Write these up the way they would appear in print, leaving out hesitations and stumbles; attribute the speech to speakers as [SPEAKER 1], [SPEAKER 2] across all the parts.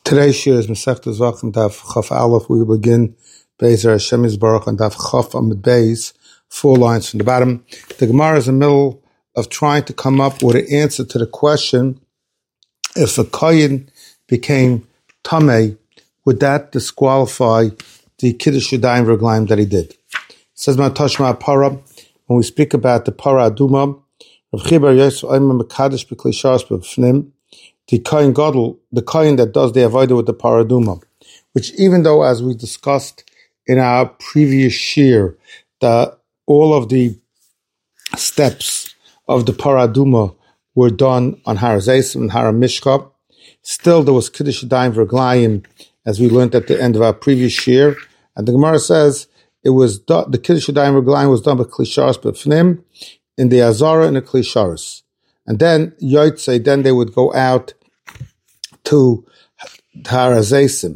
[SPEAKER 1] Today's shir is Masechtas Zvachim Daf Chaf Aleph. We will begin Be'ezer Hashem Yisbarach on Daf Chaf Amud Beis, 4 lines from the bottom. The Gemara is in the middle of trying to come up with an answer to the question: if a kohen became tamei, would that disqualify the Kiddush Yadayim Reglaim that he did? It says Tashma Para, when we speak about the Para Aduma, Rav Chibar Yosef Ayman Mekadosh B'Kli Sharas B'Fnim, the Kohen Gadol, the Kohen that does the Avodah with the Paraduma, which even though, as we discussed in our previous shir, all of the steps of the Paraduma were done on Har Zaysim and Har Mishka, still there was Kiddush Yadayim V'Reglayim, as we learned at the end of our previous shir, and the Gemara says it was the Kiddush Yadayim V'Reglayim was done by Kli Sharas B'Fnim in the Azara and the Kli Sharas. And then Yotzei, then they would go out to Har Zaysim.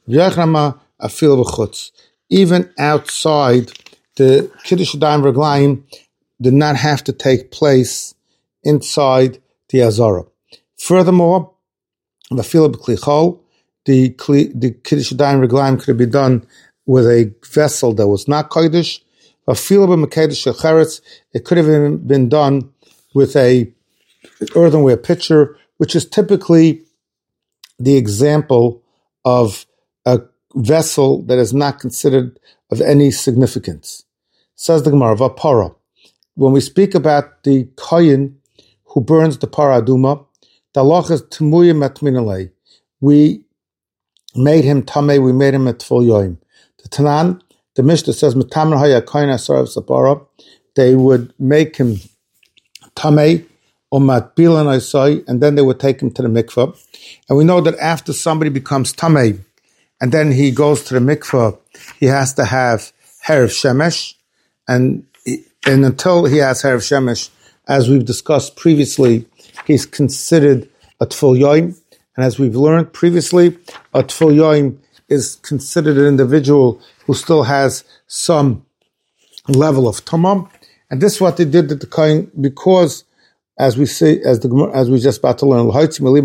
[SPEAKER 1] Even outside, the Kiddush Yadayim Reglaim did not have to take place inside the Azara. Furthermore, the Kiddush Yadayim Reglaim could be done with a vessel that was not Kodesh. It could have been done with a earthenware pitcher, which is typically the example of a vessel that is not considered of any significance. Says the Gemara, Vapara. When we speak about the kohen who burns the para aduma, the halach is temuyim et minalei. We made him tamei, we made him at full yoim. The Tanan, the Mishnah says, Metamer haya kohen asar v'sapara. They would make him tamei, and then they would take him to the mikveh. And we know that after somebody becomes tamei, and then he goes to the mikveh, he has to have herav shemesh, and until he has herav shemesh, as we've discussed previously, he's considered a tful yoim. And as we've learned previously, a tful yoim is considered an individual who still has some level of tumah. And this is what they did to the kohen, because as we say, as we just about to learn,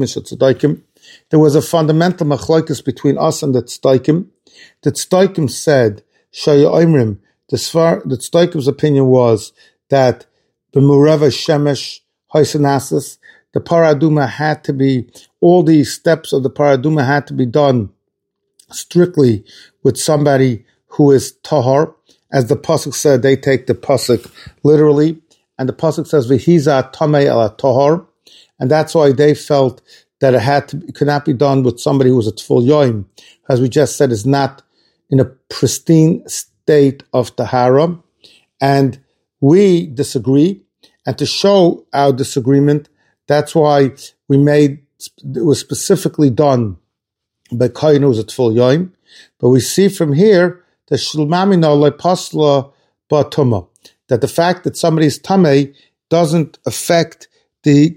[SPEAKER 1] there was a fundamental machlokes between us and the tzedaikim. The tzedaikim said, Shaya Oimrim, the tzedaikim's opinion was that the Mureva Shemesh Hoisanasis, the Paraduma had to be, all these steps of the Paraduma had to be done strictly with somebody who is Tahar. As the Pasuk said, they take the Pasuk literally. And the pasuk says v'hiza tamei ala tahor, and that's why they felt that it could not be done with somebody who was a tful yoim, as we just said, is not in a pristine state of tahara. And we disagree, and to show our disagreement, that's why it was specifically done by kohen who was a tful yoim. But we see from here that shulmamina le pasla ba'tuma, that the fact that somebody's tamei doesn't affect the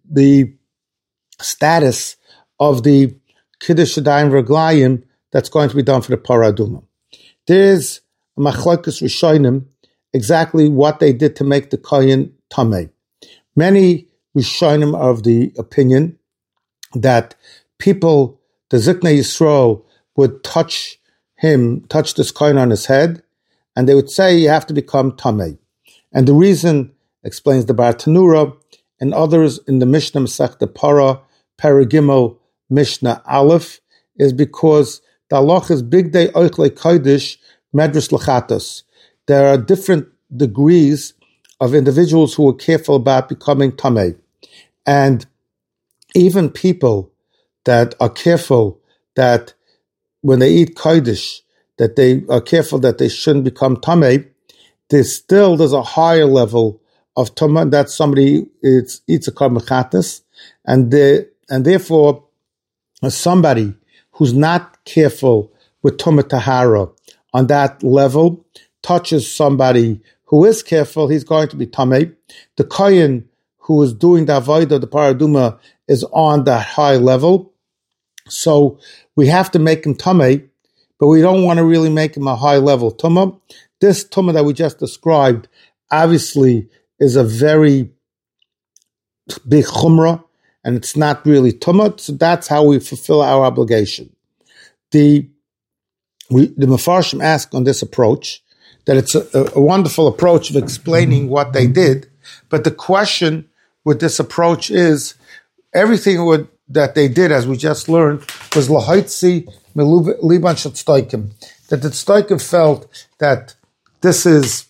[SPEAKER 1] status of the Kiddush Yadayim Reglayim that's going to be done for the Paraduma. There is a machlokes rishonim exactly what they did to make the kohen tamei. Many rishonim are of the opinion that people, the Ziknei Yisrael, would touch this kohen on his head, and they would say you have to become tamei. And the reason, explains the Bar Tanura and others in the Mishnah Masechta Para, Paragimel, Mishnah Aleph, is because the halach is big day oichle kodesh medras lachatos. There are different degrees of individuals who are careful about becoming tamei. And even people that are careful that when they eat kodesh, that they are careful that they shouldn't become tamei, there's a higher level of tumah, and that's somebody eats a karmachatas, and therefore somebody who's not careful with tumah tahara on that level touches somebody who is careful, he's going to be tamei. The kohen who is doing the avodah of the paraduma is on that high level, so we have to make him tamei, but we don't want to really make him a high level tumah. This tumah that we just described obviously is a very big chumrah, and it's not really tumah, so that's how we fulfill our obligation. The Mefarshim ask on this approach that it's a wonderful approach of explaining what they did, but the question with this approach is everything that they did, as we just learned, was lahaitzi liban shel tzedaikim, that the tzedaikim felt that this is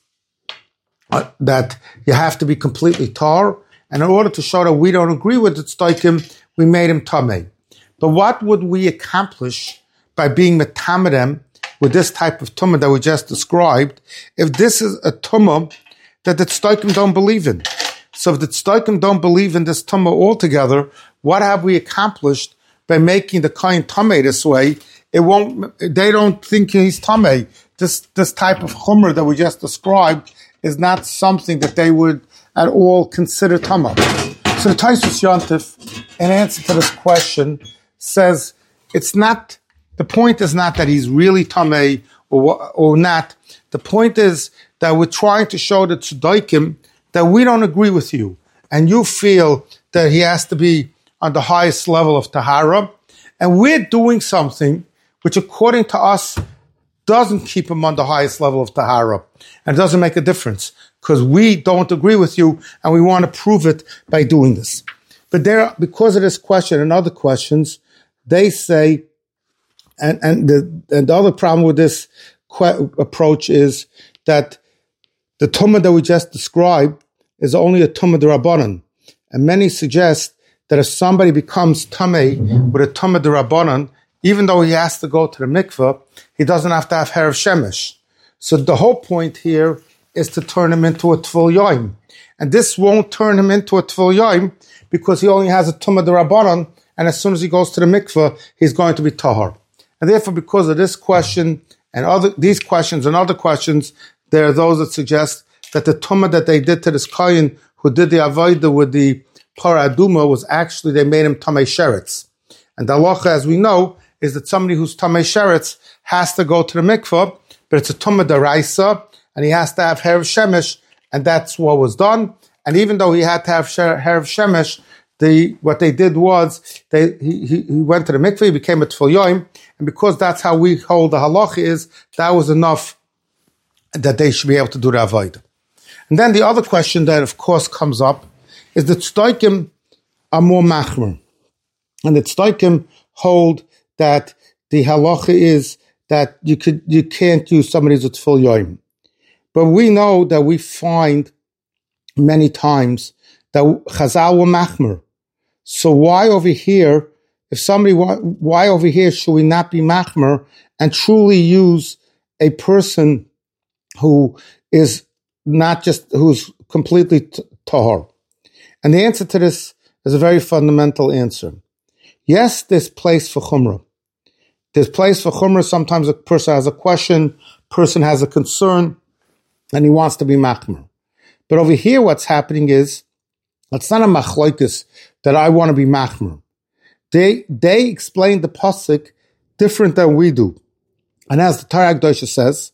[SPEAKER 1] that you have to be completely tar, and in order to show that we don't agree with the tzedaikim, we made him tamei. But what would we accomplish by being metamedem with this type of tumah that we just described, if this is a tumah that the tzedaikim don't believe in? So if the tzedaikim don't believe in this tumah altogether, what have we accomplished by making the kohen tamei this way? They don't think he's tamei. This type of chumrah that we just described is not something that they would at all consider tamah. So the Tosfos Yontif, in answer to this question, says the point is not that he's really tamei or not. The point is that we're trying to show the tzedaikim that we don't agree with you, and you feel that he has to be on the highest level of tahara, and we're doing something which, according to us, doesn't keep him on the highest level of tahara, and it doesn't make a difference because we don't agree with you, and we want to prove it by doing this. But because of this question and other questions, they say, and the other problem with this approach is that the tumah that we just described is only a tumah d'Rabbanan. And many suggest that if somebody becomes tamei with a tumah d'Rabbanan, even though he has to go to the mikveh, he doesn't have to have herav shemesh. So the whole point here is to turn him into a tfil yoim. And this won't turn him into a tfil yoim because he only has a tumah d'Rabbanan, and as soon as he goes to the mikveh, he's going to be tahar. And therefore, because of this question and these questions and other questions, there are those that suggest that the tumah that they did to this kohen who did the avodah with the parah aduma was actually they made him tamei sheretz. And the halacha, as we know, is that somebody who's tamei sheretz has to go to the mikveh, but it's a tumah daraisa, and he has to have herav shemesh, and that's what was done. And even though he had to have herav shemesh, what they did was he went to the mikveh, he became a tfil yoim, and because that's how we hold the halacha is, that was enough that they should be able to do the avodah. And then the other question that, of course, comes up is that tzedaikim are more machmer, and the tzedaikim hold that the halacha is that you can't use somebody's tfil yoim. But we know that we find many times that Chazal were machmer. So why over here, why over here should we not be machmer and truly use a person who is not just, who's completely tahor? And the answer to this is a very fundamental answer. Yes, there's place for chumrah. There's place for chumrah. Sometimes a person has a question, person has a concern, and he wants to be machmer. But over here, what's happening is, it's not a machlokes that I want to be machmer. They explain the pasuk different than we do. And as the Torah Kedosha says,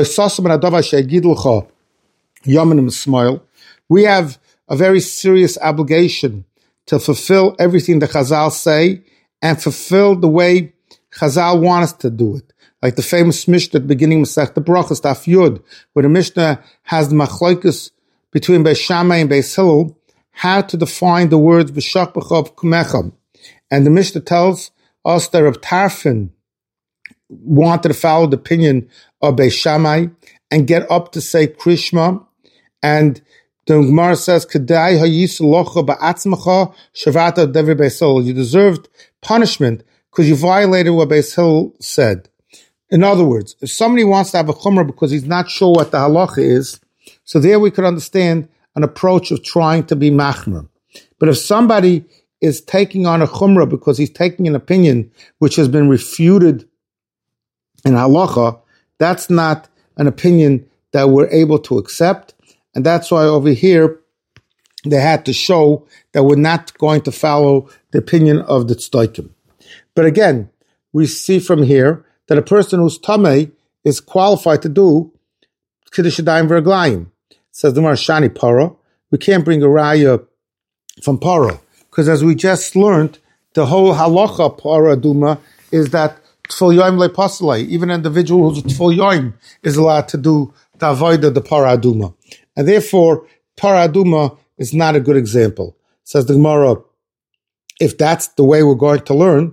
[SPEAKER 1] we have a very serious obligation to fulfill everything the Chazal say and fulfill the way Chazal want us to do it. Like the famous Mishnah at the beginning of Masechta Brachos, Daf Yud, where the Mishnah has the machlokes between Beis Shammai and Beis Hillel, how to define the words B'shach b'chov kumechem. And the Mishnah tells us that Reb Tarfon wanted to follow the opinion of Beis Shammai and get up to say Krishma. And the Gemara says, Kedai hayisu locha ba'atzmacha shavata dever Beis Hillel. You deserved punishment because you violated what Beis Hillel said. In other words, if somebody wants to have a chumrah because he's not sure what the halacha is, so there we could understand an approach of trying to be machmer. But if somebody is taking on a chumrah because he's taking an opinion which has been refuted in halacha, that's not an opinion that we're able to accept. And that's why over here they had to show that we're not going to follow the opinion of the tzedaikim. But again, we see from here that a person who's tamei is qualified to do kiddush yadayim v'raglayim. Says the Gemara Shani Para, we can't bring a raya from Para because as we just learned, the whole halacha paraduma is that tfil yoim lepasalei. Even an individual who's a tfil yoim is allowed to do the avodah the paraduma, and therefore paraduma is not a good example. Says the Gemara, if that's the way we're going to learn,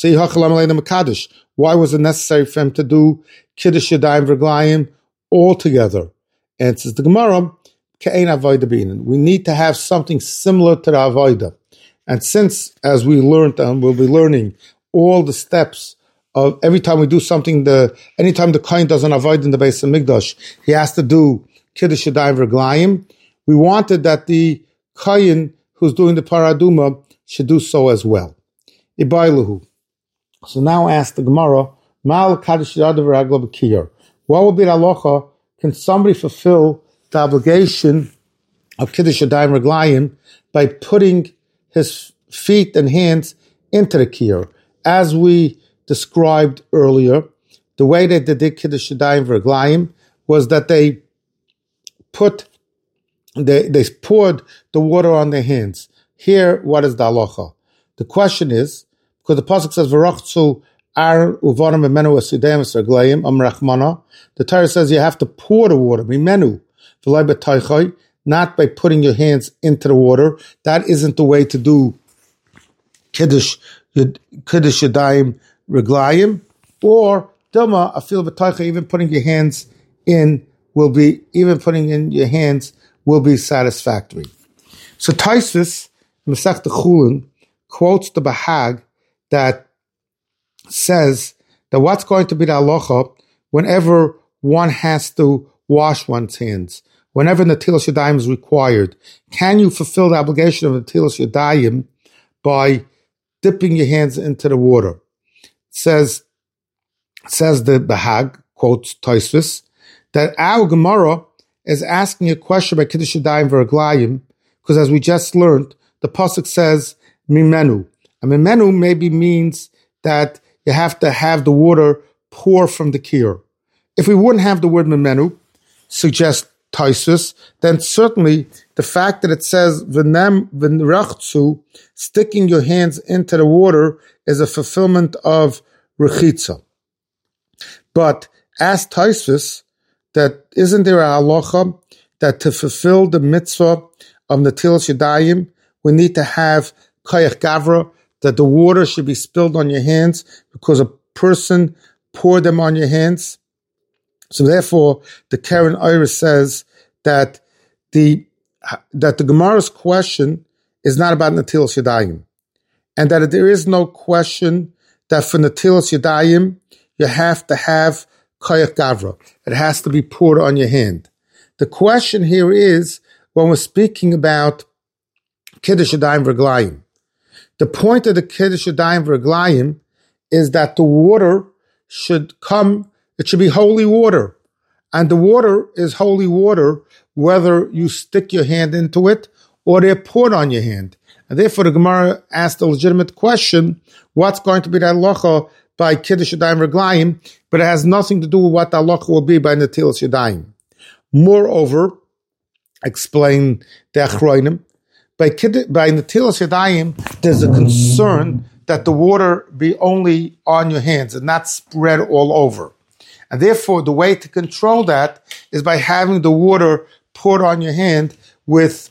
[SPEAKER 1] why was it necessary for him to do Kiddush Yadayim V'Raglayim all together? And says the Gemara, we need to have something similar to the Avodah. And since, as we learned, and we'll be learning all the steps of every time we do something, anytime the Kohen does an Avodah in the Beis HaMikdash, he has to do Kiddush Yadayim V'Raglayim. We wanted that the Kohen who's doing the Paraduma should do so as well. Ibailuhu. So now ask the Gemara, Mal Kaddish Yadav Ragla B'Kiyar. What will be the halacha? Can somebody fulfill the obligation of Kiddush Yadayim Raglayim by putting his feet and hands into the kiyar? As we described earlier, the way that they did Kiddush Yadayim Raglayim was that they poured the water on their hands. Here, what is the halacha? The question is, because the pasuk says, "V'rachzu ar uvarim memenu asidem esraglayim amrachmana." The Torah says you have to pour the water, memenu, v'lay b'taychay, not by putting your hands into the water. That isn't the way to do kiddush yadayim reglayim, or dilma afil b'taychay. Even putting your hands in will be satisfactory. So Taisus Masechta Chulin quotes the Bahag that says that what's going to be the halacha whenever one has to wash one's hands, whenever Natilas Yadayim is required. Can you fulfill the obligation of Natilas Yadayim by dipping your hands into the water? Says the Bahag, quotes Tosfos, that our Gemara is asking a question about Kiddush Yadayim V'Raglayim, because as we just learned, the pasuk says mimenu. And mimenu maybe means that you have to have the water pour from the kiyar. If we wouldn't have the word mimenu, suggests Taisus, then certainly the fact that it says v'nrachzu, sticking your hands into the water, is a fulfillment of rechitza. But ask Taisus, that isn't there a halacha that to fulfill the mitzvah of Natilas Yadayim, we need to have koyach gavra, that the water should be spilled on your hands because a person poured them on your hands. So therefore, the Karen Iris says that the Gemara's question is not about Natilas Yadayim, and that there is no question that for Natilas Yadayim you have to have koyach gavra. It has to be poured on your hand. The question here is, when we're speaking about Kiddush Yadayim V'Raglayim, the point of the Kiddush Yadayim V'Raglayim is that the water should come, it should be holy water. And the water is holy water whether you stick your hand into it or they're poured on your hand. And therefore the Gemara asked a legitimate question, what's going to be the halacha by Kiddush Yadayim V'Raglayim, but it has nothing to do with what the halacha will be by Natilas Yadayim. Moreover, explain the Achroinim, by Natilas Yadayim, there's a concern that the water be only on your hands and not spread all over. And therefore, the way to control that is by having the water poured on your hand with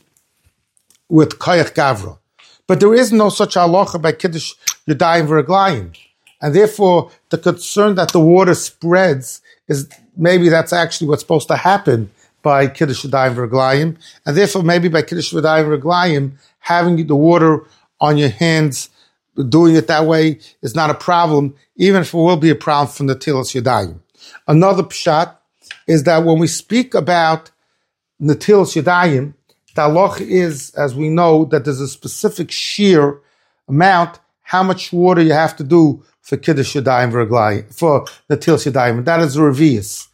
[SPEAKER 1] koyach gavra. But there is no such halacha by Kiddush Yadayim V'Raglayim. And therefore, the concern that the water spreads is maybe that's actually what's supposed to happen by Kiddush Yadayim V'Raglayim. And therefore, maybe by Kiddush Yadayim V'Raglayim, having the water on your hands, doing it that way is not a problem, even if it will be a problem from the Natilas Yadayim. Another pshat is that when we speak about Natilas Yadayim, the halach is, as we know, that there's a specific sheer amount, how much water you have to do for Kiddush Yadayim V'Raglayim, for Natilas Yadayim, and that is a revius.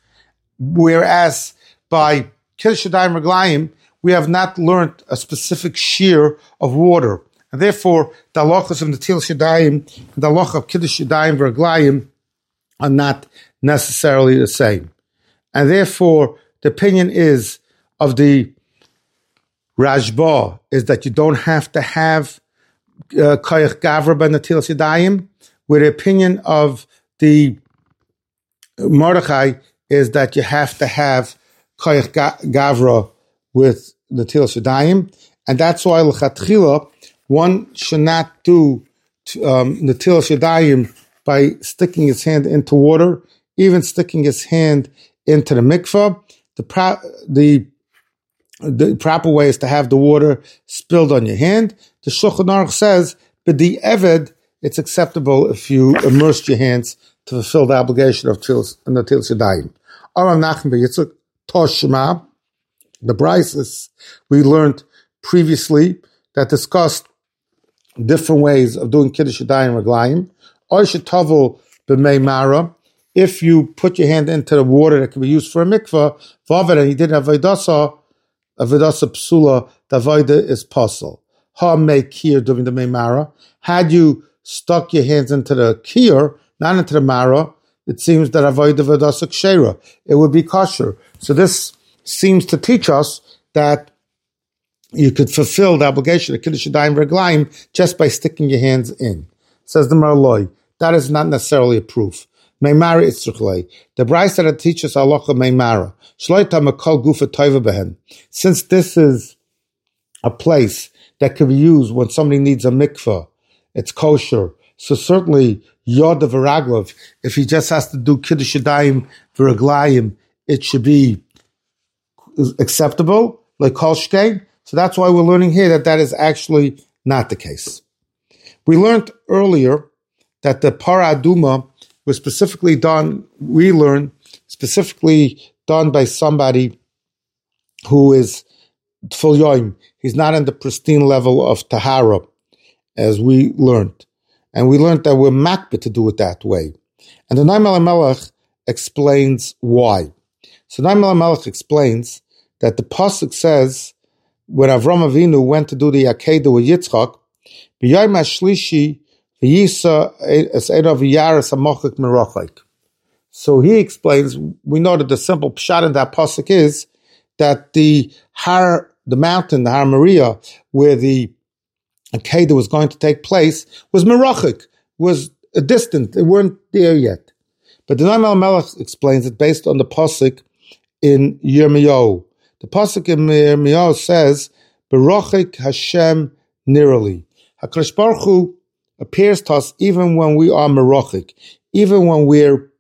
[SPEAKER 1] Whereas by Kiddush Yadayim V'Raglayim, we have not learned a specific sheer of water. And therefore, the halachas of Natilas Yadayim and the halacha of Kiddush Yadayim V'Raglayim are not necessarily the same. And therefore, the opinion is of the Rashba is that you don't have to have koyach gavra by Natilas Yadayim, where the opinion of the Mordechai is that you have to have koyach gavra with Natilas Yadayim, and that's why l'chatchila one should not do Natilas Yadayim by sticking his hand into water, even sticking his hand into the mikvah. The proper way is to have the water spilled on your hand. The Shulchan Aruch says, b'di eved, it's acceptable if you immerse your hands to fulfill the obligation of Natilas Yadayim. Aram Nachman b'Yitzchak Toshma, the brises we learned previously that discussed different ways of doing Kiddush Yadayim Reglayim. Or shetavel b'mei mara, if you put your hand into the water that can be used for a mikvah, v'avad, and you did avodah psula, the avodah is possible. Ha mei kir during the mei mara. Had you stuck your hands into the kir, not into the mara, it seems that avodah v'dasa kshera, it would be kosher. So this seems to teach us that you could fulfill the obligation of Kiddush Yadayim Reglayim just by sticking your hands in. Says the Marloi, that is not necessarily a proof. Meimara itzruchlei. The Brisa that teaches halacha meimara. Shloita makol gufa toiva behen. Since this is a place that can be used when somebody needs a mikvah, it's kosher. So certainly Yod v'Raglav, if he just has to do Kiddush Yadayim v'Raglayim, it should be acceptable, like Kol Shkein. So that's why we're learning here that is actually not the case. We learned earlier that the Para Aduma was specifically done, we learned, specifically done by somebody who is Tfil Yoim. He's not in the pristine level of Tahara, as we learned. And we learned that we're makbid to do it that way. And the Noam Elimelech explains why. So Noam Elimelech explains that the pasuk says, when Avram Avinu went to do the Akedah with Yitzchak, B'yayim hashlishi v'yisa es edav v'yaris hamochik merachik. So he explains, we know that the simple pshat in that pasuk is that the mountain, the Har Moriah, where the Akedah was going to take place, was merachik, was distant. They weren't there yet. But the Noam Elimelech explains it based on the pasuk in Yirmiyahu. The pasuk in Yirmiyahu says, "Berachik Hashem nirali." HaKadosh Baruch Hu appears to us even when we are merachik, even when we're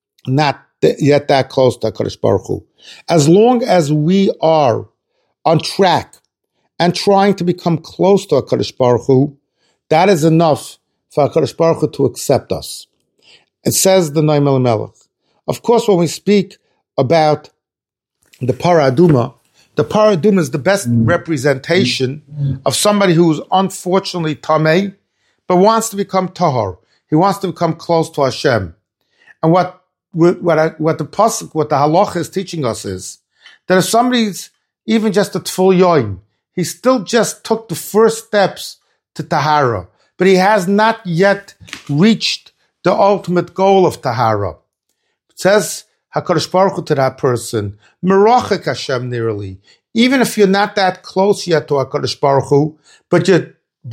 [SPEAKER 1] not yet that close to HaKadosh Baruch Hu. As long as we are on track and trying to become close to HaKadosh Baruch Hu, that is enough for HaKadosh Baruch Hu to accept us. It says the Noam Elimelech. Of course, when we speak about the Para Aduma is the best representation of somebody who is unfortunately Tameh, but wants to become Tahor. He wants to become close to Hashem. And what the pasuk, what the halacha is teaching us is that if somebody's even just a Tfil Yoim, he still just took the first steps to Tahara, but he has not yet reached the ultimate goal of Tahara. It says HaKadosh Baruch Hu to that person, Merachik Hashem nirali. Even if you're not that close yet to HaKadosh Baruch Hu, but you're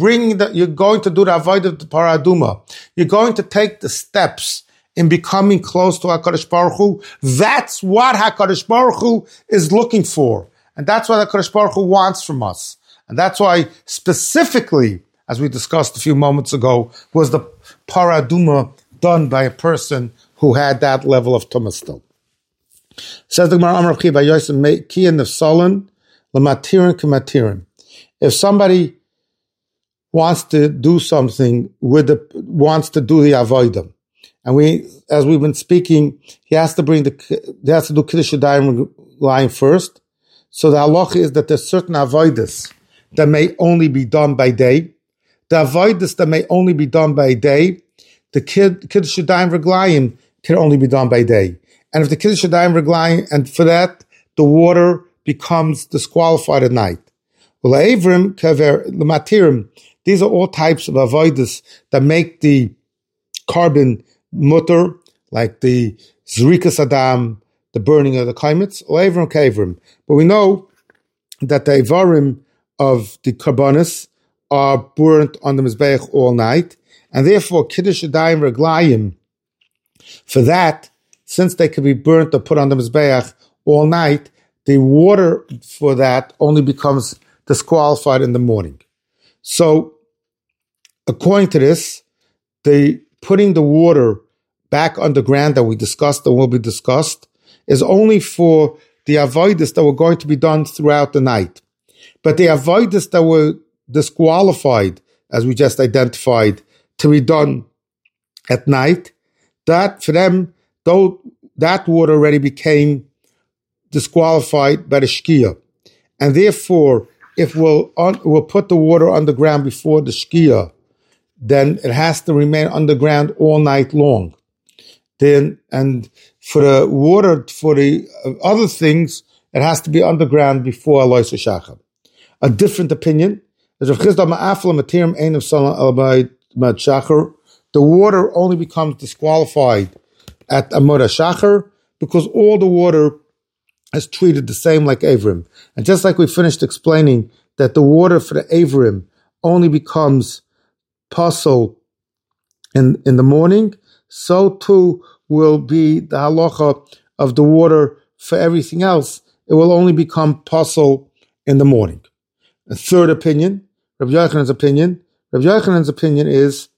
[SPEAKER 1] going to do the avodah of the Para Aduma, you're going to take the steps in becoming close to HaKadosh Baruch Hu. That's what HaKadosh Baruch Hu is looking for. And that's what HaKadosh Baruch Hu wants from us. And that's why specifically, as we discussed a few moments ago, was the Para Aduma done by a person who had that level of Tumah still. Says the Gemara, Amar Chi by Yosef Kiyan of Solon, Lamatirin Kamatirin. If somebody wants to do something wants to do the avodah, and as we've been speaking, he has to do Kiddush Yadayim line first. So the halacha is that there's certain avodas that may only be done by day. The avodas that may only be done by day, the Kiddush Yadayim Reglayim can only be done by day. And if the Kiddush Yadayim Reglayim, and for that, the water becomes disqualified at night. L'Avrim Kaver L'Matirim, these are all types of avodas that make the carbon mutter, like the Zrikas Adam, the burning of the kaimets, L'Avrim Kavrim. But we know that the Avarim of the Karbonis are burnt on the Mizbeach all night, and therefore Kiddush Yadayim Reglayim, for that, since they can be burnt or put on the Mizbeach all night, the water for that only becomes disqualified in the morning. So, according to this, the putting the water back underground that we discussed and will be discussed is only for the avoidus that were going to be done throughout the night. But the avoidus that were disqualified, as we just identified, to be done at night, that for them, though that water already became disqualified by the shkia. And therefore, if we'll put the water underground before the shkia, then it has to remain underground all night long. Then, and for the water, for the other things, it has to be underground before Alois Shachar. A different opinion is Rav Chisda Ma'afla Matirim Ein of Salah Al-Bayt Mad Shachar. The water only becomes disqualified at Amud Shachar because all the water is treated the same like Avrim. And just like we finished explaining that the water for the Avrim only becomes pasul in the morning, so too will be the halacha of the water for everything else. It will only become pasul in the morning. A third opinion, Rabbi Yochanan's opinion is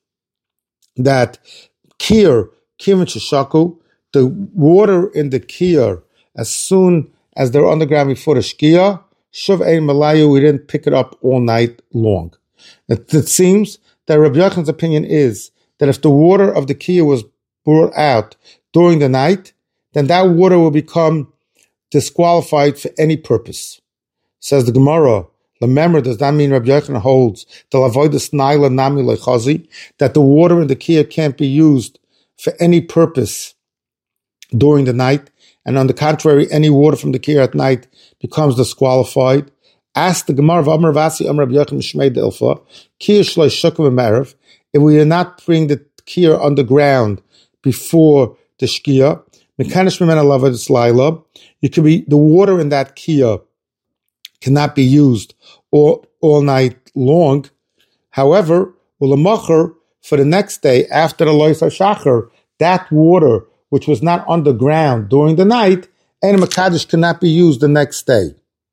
[SPEAKER 1] that kir sheshaku, the water in the kir, as soon as they're underground before the shkia, shuv ein malayu, we didn't pick it up all night long. It seems that Rabbi Yochanan's opinion is that if the water of the kiyah was brought out during the night, then that water will become disqualified for any purpose. Says the Gemara, remember, does that mean Rabbi Yochanan holds the lavoidus naila nami lechazi, that the water in the kiyah can't be used for any purpose during the night, and on the contrary, any water from the kiyah at night becomes disqualified? Ask the Gemara of Amar Vasi Amar Rabbi Yochanan Shmei Delfa, kiyah shloi shukim emerev, if we did not bring the kiyah underground before the shkia, mekanish memena lavadus laila, you could be the water in that kiyah cannot be used all night long. However, ulamacher, for the next day after the lois hashachar, that water which was not underground during the night, and mekadosh cannot be used the next day.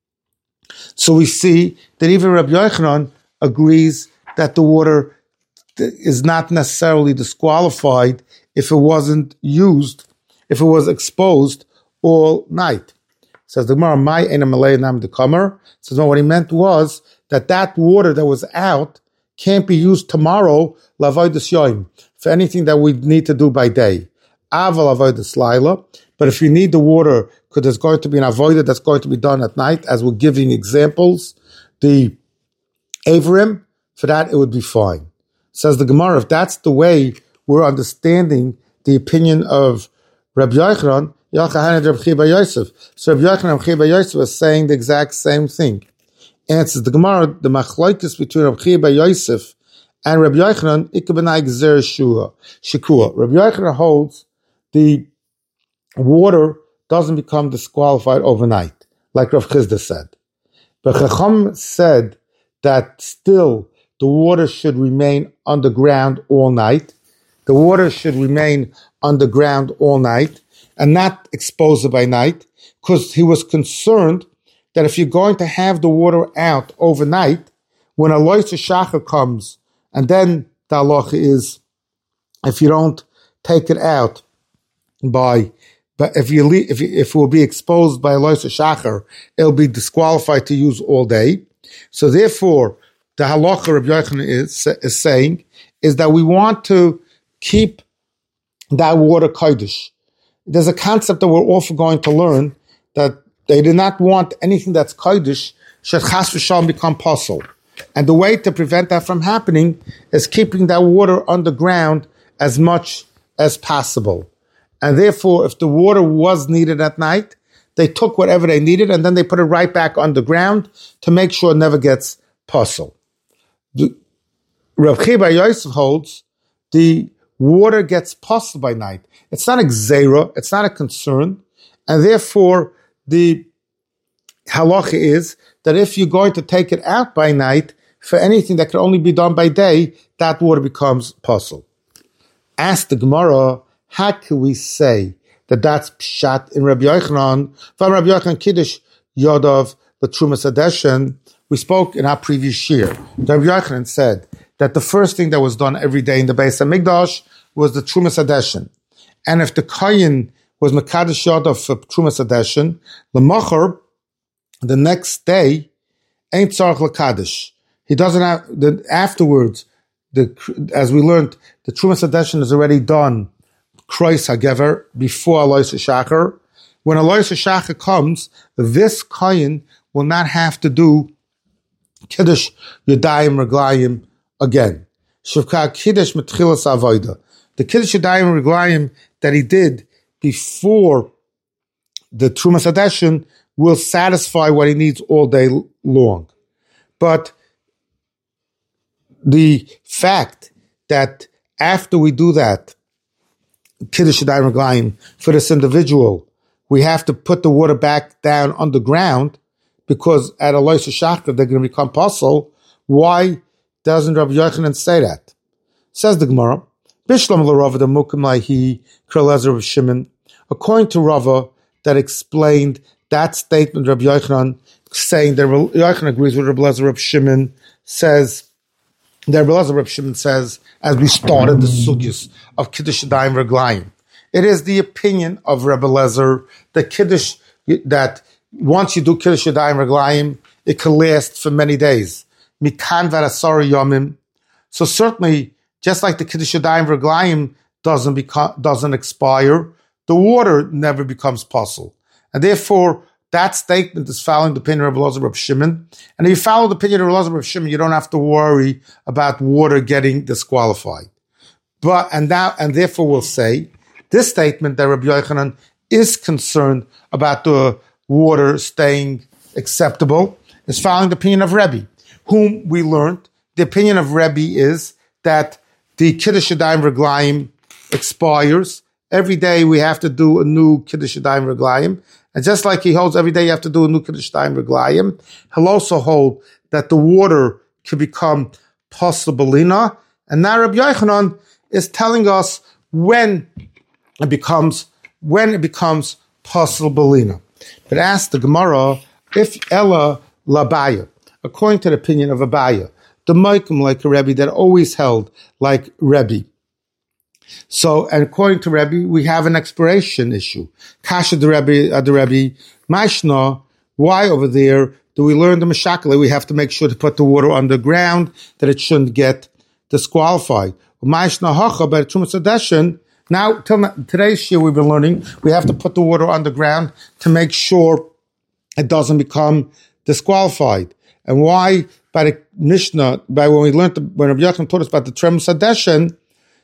[SPEAKER 1] So we see that even Rabbi Yochanan agrees that the water is not necessarily disqualified if it wasn't used, if it was exposed all night. Says the Gemara, "My ena malay nam de kamer." Says no, what he meant was that water that was out can't be used tomorrow lavoidus yoim for anything that we need to do by day. Aval avoidus laila. But if you need the water because there's going to be an avodah that's going to be done at night, as we're giving examples, the Avrim, for that it would be fine. Says the Gemara, if that's the way we're understanding the opinion of Rabbi Yochanan, so Rabbi Yochanan and Rabbi Yosef are saying the exact same thing. Answers the Gemara, the machlokes between Rabbi Yosef and Rabbi Yochanan, ikabinai gzer shikua. Rabbi Yochanan holds the water doesn't become disqualified overnight, like Rav Chisda said. But Chacham said that still the water should remain underground all night. The water should remain underground all night and not exposed by night, because he was concerned that if you're going to have the water out overnight, when a lois shachar comes, and then the halacha is, if you don't take it out but if it will be exposed by lois shachar, it'll be disqualified to use all day. So therefore, the halacha Rabbi Yochanan is saying is that we want to keep that water kodesh. There's a concept that we're also going to learn, that they do not want anything that's kodesh should chas v'shalom become pasul. And the way to prevent that from happening is keeping that water underground as much as possible. And therefore, if the water was needed at night, they took whatever they needed and then they put it right back underground to make sure it never gets pasul. Rav Chiba Yosef holds the water gets pasul by night. It's not a gzeira, it's not a concern, and therefore the halacha is that if you're going to take it out by night for anything that can only be done by day, that water becomes pasul. Ask the Gemara, how can we say that that's pshat in Rabbi Yochanan? From Rabbi Yochanan Kiddush Yodov the Trumas Adeshen, we spoke in our previous year. Rabbi Yochanan said that the first thing that was done every day in the Beis HaMikdash was the Trumas Adeshen. And if the Kohen was Mekadosh Yodov for Trumas Adeshen, L'mocher, the next day, ain't Tzarech L'Kadosh. He doesn't have, afterwards, as we learned, the Trumas Adeshen is already done, Krois HaGever, before Alois HaShachar. When Alois HaShachar comes, this Kohen will not have to do Kiddush Yadayim Reglayim again. Shivka Kiddush Metchilas Avoida. The Kiddush Yadayim Reglayim that he did before the Trumas Adeshen will satisfy what he needs all day long. But the fact that after we do that, Kiddush Yadayim Reglayim, for this individual, we have to put the water back down underground because at Alois HaShachar they're going to become pasul. Why doesn't Rabbi Yochanan say that? Says the Gemara, Bishlam l'Rava the Mukim Laihi Krelezer of Shimon. According to Rava, that explained that statement, Rabbi Yochanan saying that Rabbi Yochanan agrees with Rabbi Lezer of Shimon, says that Rabbi Lezer of Shimon says, as we started the sugyas of Kiddush Yadayim Reglayim, it is the opinion of Rabbi Lezer that Kiddush, that once you do Kiddush Yadayim Reglayim, it can last for many days. Mikan v'asara yomim. So certainly, just like the Kiddush Yadayim Reglayim doesn't expire, the water never becomes pasul. And therefore, that statement is following the opinion of Rabbi Lezer of Shimon. And if you follow the opinion of Rabbi Lezer of Shimon, you don't have to worry about water getting disqualified. And therefore we'll say, this statement that Rabbi Yochanan is concerned about the water staying acceptable is following the opinion of Rebbe, whom we learned. The opinion of Rebbe is that the Kiddush Yadayim Reglayim expires. Every day we have to do a new Kiddush Yadayim Reglayim. And just like he holds every day you have to do a new Kiddush Yadayim Reglayim, he'll also hold that the water can become pasul. And now Rabbi Yochanan is telling us when it becomes pasul. But ask the Gemara, if Ella Labaya, according to the opinion of Abaya, the Moikim like a Rebbe that always held like Rebbe. So, and according to Rebbe, we have an expiration issue. Kasha the Rebbe, Mashna, why over there do we learn the Meshakale? We have to make sure to put the water underground, that it shouldn't get disqualified. Mashna Hacha by Trumas Adeshen. Now, today's year we've been learning, we have to put the water underground to make sure it doesn't become disqualified. And why? By the Mishnah, when Rabbi Yochanan taught us about the Trumas Adeshen,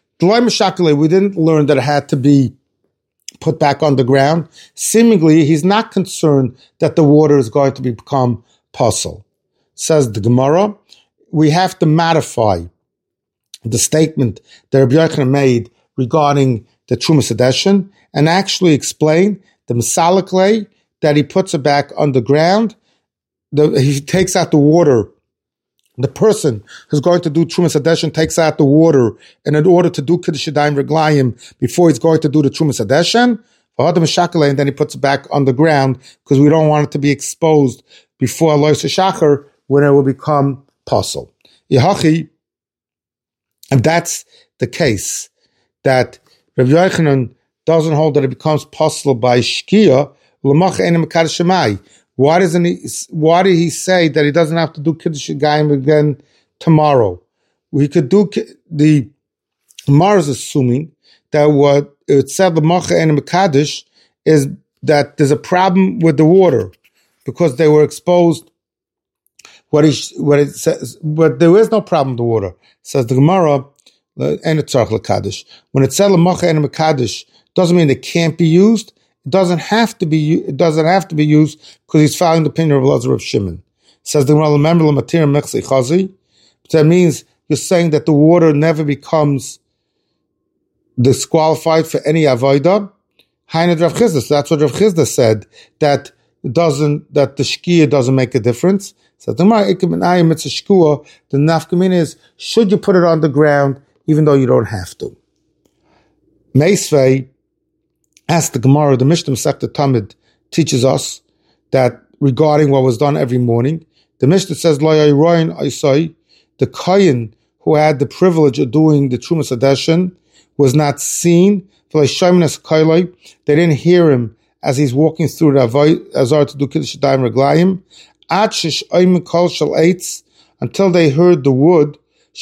[SPEAKER 1] we didn't learn that it had to be put back underground. Seemingly, he's not concerned that the water is going to become pasul. Says the Gemara, we have to modify the statement that Rabbi Yochanan made regarding the Trumas Adeshen and actually explain the Masalik clay that he puts it back underground. He takes out the water. The person who's going to do Trumas Adeshen takes out the water, and in order to do Kiddush Yadayim Reglayim before he's going to do the Trumas Adeshen, and then he puts it back on the ground because we don't want it to be exposed before Alois HaShachar when it will become pasul. Yehachi, if that's the case, that Rabbi Yochanan doesn't hold that it becomes pasul by Shkia, L'mach Einem Mekadosh Shemai. Why did he say that he doesn't have to do Kiddush Yadayim again tomorrow? We could do the Gemara is assuming that what it said the Macha and Mekadosh is that there's a problem with the water because they were exposed. What it says, but there is no problem with the water. Says the Gemara and it's Tzarech L'Kadosh. When it said the Macha and Mekadosh, doesn't mean it can't be used. It doesn't have to be used because he's following the opinion of Lezer of Shimon. Says the Gemara, remember l'matir mechzi chazi. That means you're saying that the water never becomes disqualified for any avodah. Hained Rav Chizda. So that's what Rav Chizda said, that that the shkia doesn't make a difference. So the it's a shkua. The nafkamin is, should you put it on the ground even though you don't have to? Meisvei asked the Gemara, the Mishnah Masechta Tamid teaches us that regarding what was done every morning, the Mishnah says, the Kohen who had the privilege of doing the Trumas Hadeshin was not seen. They didn't hear him as he's walking through the Azar to do Kiddush Yadayim Reglayim, until they heard the wood,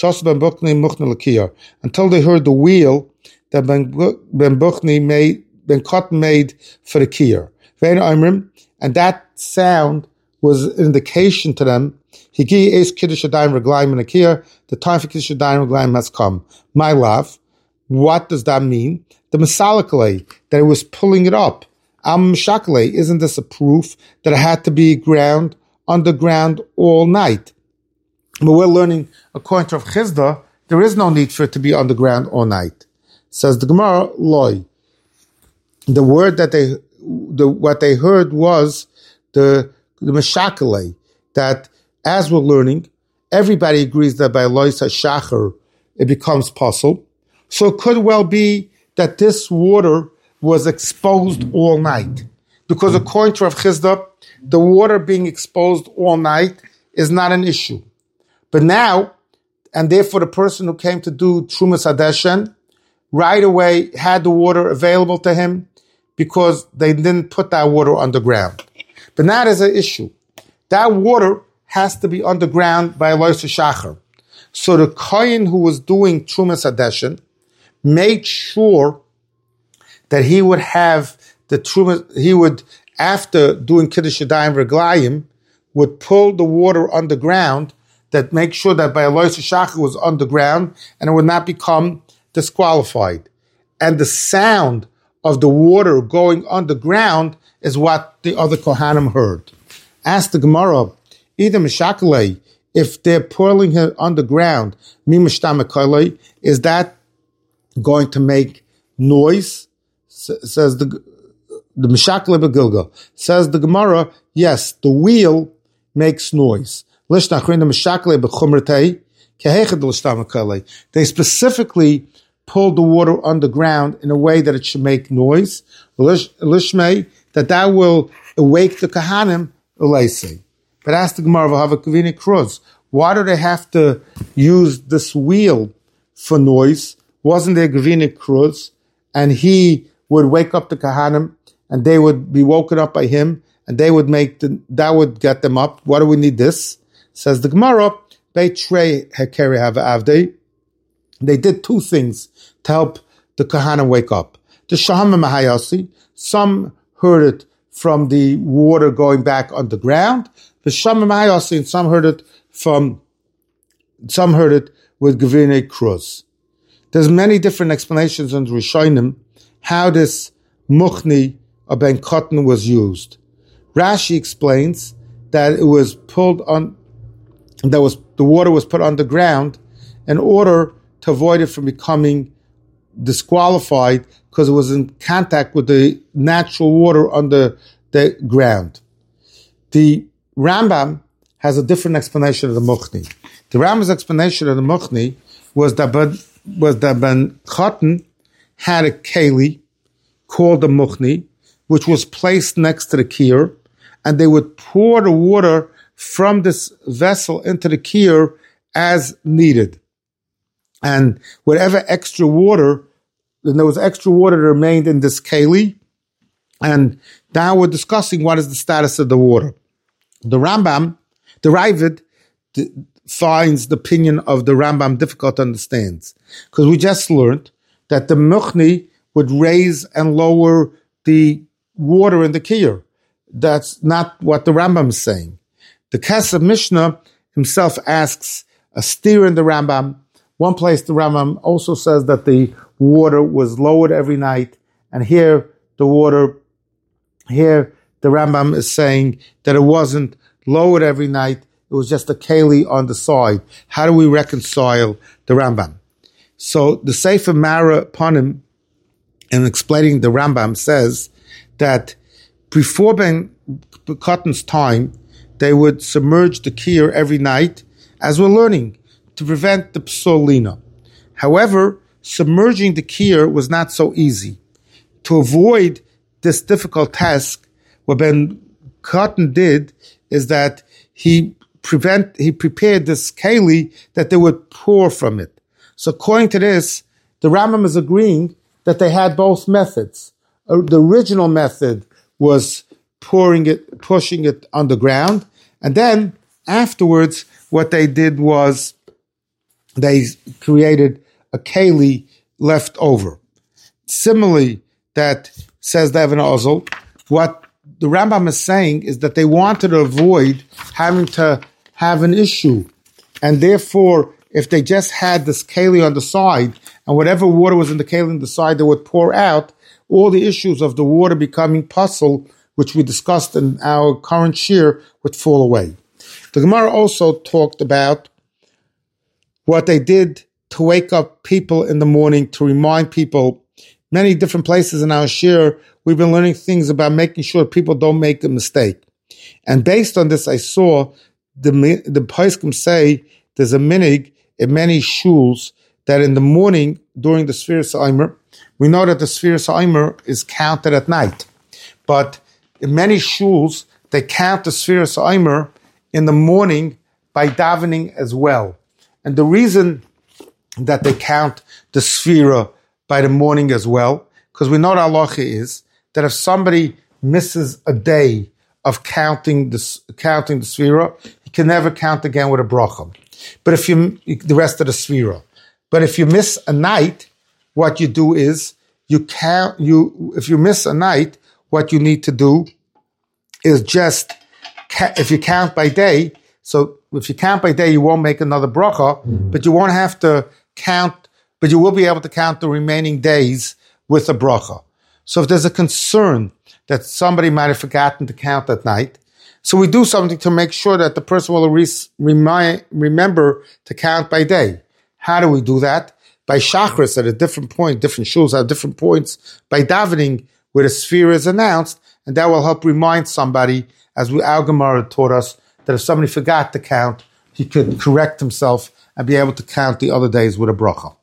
[SPEAKER 1] until they heard the wheel that Ben Cotton made for the kiyar. And that sound was an indication to them, the time for Kiddush Yadayim Reglayim has come. My love, what does that mean? The Masalakale, that it was pulling it up. Shakale, isn't this a proof that it had to be underground all night? But we're learning, according to Rav Chizda, there is no need for it to be underground all night. Says the Gemara, loy. The word that what they heard was the Meshakale, that as we're learning, everybody agrees that by Lois HaShachar it becomes possible. So it could well be that this water was exposed all night. Because according to Rav Chizda, the water being exposed all night is not an issue. But now, and therefore the person who came to do Trumas Hadeshin right away had the water available to him because they didn't put that water underground. But now there's an issue. That water has to be underground by Lois HaShachar. So the Kohen who was doing Trumas Hadeshin made sure that he would have the Trumas, after doing Kiddush Yadayim Reglayim, would pull the water underground, that make sure that by Lois HaShachar was underground and it would not become disqualified. And the sound of the water going underground is what the other Kohanim heard. Ask the Gemara, either Meshakale, if they're pulling it underground, is that going to make noise? Says the Meshakale Begilga. Says the Gemara, yes, the wheel makes noise. They specifically pulled the water underground in a way that it should make noise. That will awake the Kahanim. But ask the Gemara, why do they have to use this wheel for noise? Wasn't there Gavina Cruz? And he would wake up the Kahanim, and they would be woken up by him, and they would that would get them up. Why do we need this? Says the Gemara, they did two things to help the Kahanim wake up. The Shaham Mahayasi, some heard it from the water going back underground. The Shaham Mahayasi, and some heard it with Gavine Cruz. There's many different explanations in the Rishonim how this Muchni or Ben Cotton was used. Rashi explains that it was the water was put underground in order to avoid it from becoming disqualified because it was in contact with the natural water under the ground. The Rambam has a different explanation of the Muchni. The Rambam's explanation of the Muchni was that Ben Cotton had a keli called the Muchni, which was placed next to the kiyur, and they would pour the water from this vessel into the kiyur as needed. And whatever extra water, then there was extra water that remained in this keli, and now we're discussing what is the status of the water. The Rambam, the Ravid, finds the opinion of the Rambam difficult to understand, because we just learned that the Muchni would raise and lower the water in the kiyur. That's not what the Rambam is saying. The Kesef Mishnah himself asks a steer in the Rambam. One place the Rambam also says that the water was lowered every night, and here the Rambam is saying that it wasn't lowered every night, it was just a keli on the side. How do we reconcile the Rambam? So the Sefer Mara Panim, in explaining the Rambam, says that before Ben Cotton's time, they would submerge the kiyur every night, as we're learning, to prevent the psolina. However, submerging the kiyur was not so easy. To avoid this difficult task, what Ben Cotton did is that he prepared this keli that they would pour from it. So according to this, the Rambam is agreeing that they had both methods. The original method was pushing it on the ground, and then afterwards, what they did was they created a keli left over. Similarly, that says the Even Ozel, what the Rambam is saying is that they wanted to avoid having to have an issue, and therefore, if they just had this keli on the side, and whatever water was in the keli on the side, they would pour out, all the issues of the water becoming puzzle, which we discussed in our current shir, would fall away. The Gemara also talked about what they did to wake up people in the morning, to remind people. Many different places in our shir, we've been learning things about making sure people don't make a mistake. And based on this, I saw the Poskim say there's a minig in many shuls that in the morning, during the Sfiras Omer, we know that the Sfiras Omer is counted at night. But in many shuls, they count the Sfiras Omer in the morning by davening as well. And the reason that they count the Sfira by the morning as well, because we know the halacha is that if somebody misses a day of counting the Sfira, he can never count again with a bracha. But if the rest of the Sfira. But if you miss a night, what you do is if you miss a night, what you need to do is just, if you count by day, so if you count by day, you won't make another bracha, but you won't have to count, but you will be able to count the remaining days with a bracha. So if there's a concern that somebody might have forgotten to count at night, so we do something to make sure that the person will remember to count by day. How do we do that? By shachris at a different point, different shuls have different points, by davening where the sphere is announced, and that will help remind somebody, as our Gemara taught us, that if somebody forgot to count, he could correct himself and be able to count the other days with a bracha.